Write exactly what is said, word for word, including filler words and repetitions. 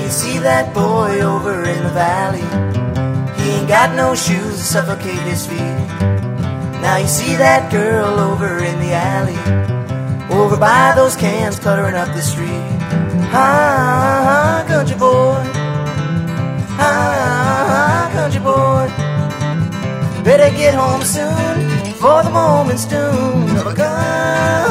you see that boy over in the valley? He ain't got no shoes to suffocate his feet. Now you see that girl over in the alley, over by those cans cluttering up the street. Ah, country boy, ah, country boy, better get home soon, for the moment's doom of a gun.